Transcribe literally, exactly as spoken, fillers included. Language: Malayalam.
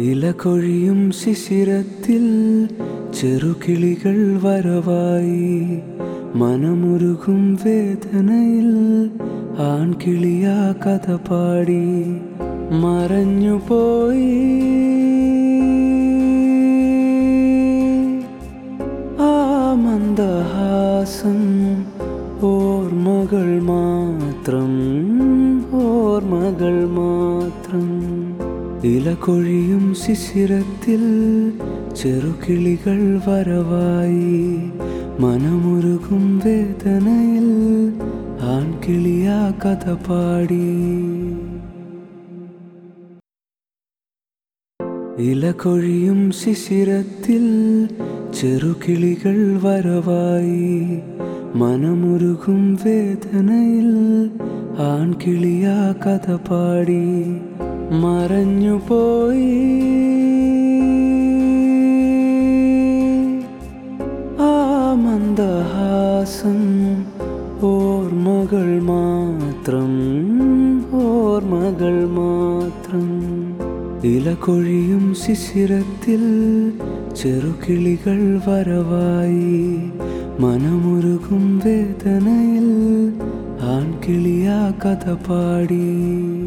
ഇലകൊഴിയും ശിശിരത്തിൽ ചെറുകിളികൾ വരവായി. മനമുരുകും വേദനയിൽ ആൺകിളിയാ കഥ പാടി. മറഞ്ഞുപോയി ആ മന്ദഹാസം, ഓർമ്മകൾ മാത്രം, ഓർമ്മകൾ മാത്രം. ഇലകൊഴിയും ശിശിരത്തിൽ ചെറുകിളികൾ വരവായി. മനമുരുകും വേദനയിൽ ആൺകിളിയാ കഥ പാടി. ഇലകൊഴിയും ശിശിരത്തിൽ ചെറുകിളികൾ വരവായി. മനമുരുകും വേദനയിൽ ആൺകിളിയാ കഥ പാടി. മറഞ്ഞുപോയി ആ മന്ദഹാസം, ഓർമ്മകൾ മാത്രം, ഓർമ്മകൾ മാത്രം. ഇലകൊഴിയും ശിശിരത്തിൽ ചെറുകിളികൾ വരവായി. മനമുരുകും വേദനയിൽ ആൺകിളിയാ കഥ പാടി.